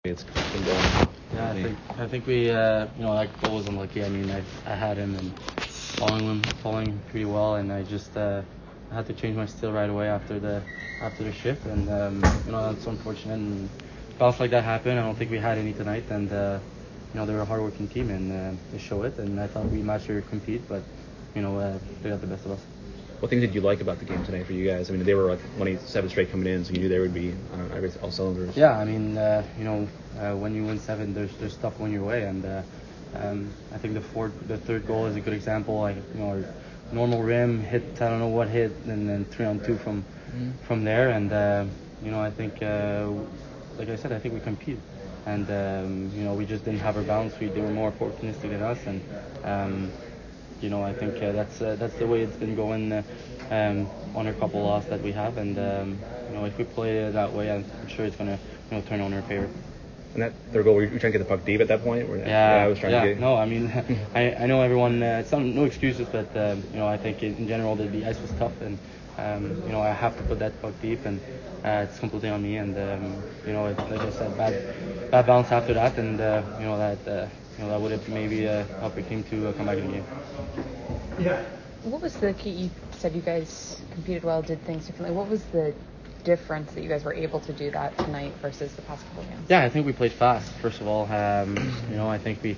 It's been going. Yeah, I think we that goal was unlucky. I mean, I had him and following pretty well, and I just had to change my steel right away after the shift, and that's unfortunate. And fouls like that happen. I don't think we had any tonight, and they're a hardworking team, and they show it. And I thought we matched or compete, but they got the best of us. What things did you like about the game tonight for you guys? I mean, they were like 27 straight coming in, so you knew they would be all cylinders. Yeah, I mean, when you win 7, there's stuff going your way, and I think the third goal is a good example. Like our normal rim hit, I don't know what hit, and then 3-on-2 from there, and I think like I said, I think we compete, and we just didn't have our balance. They were more opportunistic than us, and I think that's the way it's been going on our couple loss that we have, and if we play it that way, I'm sure it's gonna turn on our favor. And that third goal, were you trying to get the puck deep at that point? I was trying to get. No, I mean, I know everyone. It's no excuses, but I think in general the ice was tough, and I have to put that puck deep, and it's completely on me. And like I said, bad bounce after that, and that would have maybe helped our team to come back in the game. Yeah. What was the key? You said you guys competed well, did things differently. What was the difference that you guys were able to do that tonight versus the past couple games? Yeah, I think we played fast. First of all, I think we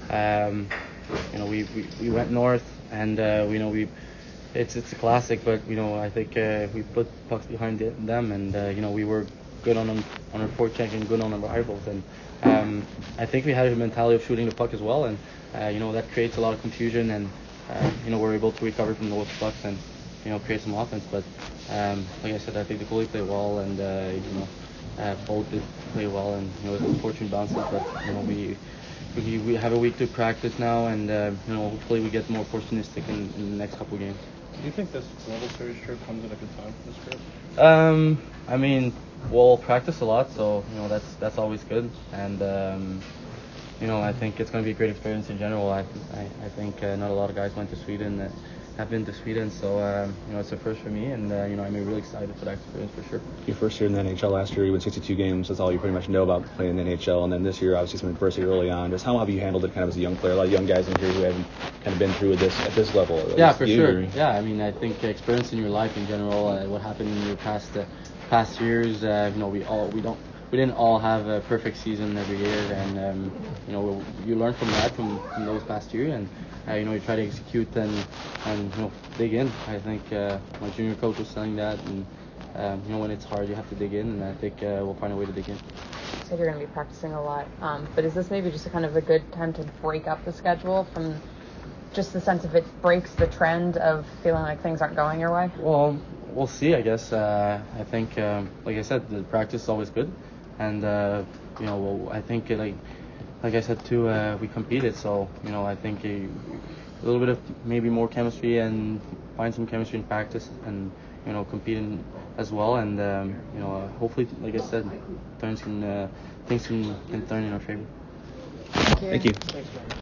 went north, and it's a classic, but I think we put pucks behind them, and we were good on our forecheck and good on our rivals, and I think we had a mentality of shooting the puck as well, and that creates a lot of confusion, and we're able to recover from those pucks and create some offense. But like I said, I think the goalie played well, and both did play well, and it was unfortunate bounces, but we have a week to practice now, and hopefully we get more opportunistic in the next couple of games. Do you think this World Series trip comes at a good time for this group? I mean, we'll practice a lot, so that's always good, and I think it's going to be a great experience in general. I think not a lot of guys went to Sweden. Have been to Sweden, so it's a first for me, and I'm really excited for that experience for sure. Your first year in the NHL last year, you won 62 games. That's all you pretty much know about playing in the NHL, and then this year, obviously, some adversity early on. Just how have you handled it, kind of as a young player? A lot of young guys in here who haven't kind of been through this at this level. Yeah, for sure. Yeah, I mean, I think experience in your life in general, what happened in your past years. We didn't all have a perfect season every year, and you learn from that from those past years, and you try to execute and dig in. I think my junior coach was saying that, and when it's hard, you have to dig in, and I think we'll find a way to dig in. You said you're going to be practicing a lot, but is this maybe just a kind of a good time to break up the schedule from just the sense of it breaks the trend of feeling like things aren't going your way? Well, we'll see, I guess. I think, like I said, the practice is always good, and I think like I said too, we competed, so I think a little bit of maybe more chemistry and find some chemistry in practice, and competing as well, and hopefully, like I said, things can turn in our favor. Thank you. Thank you.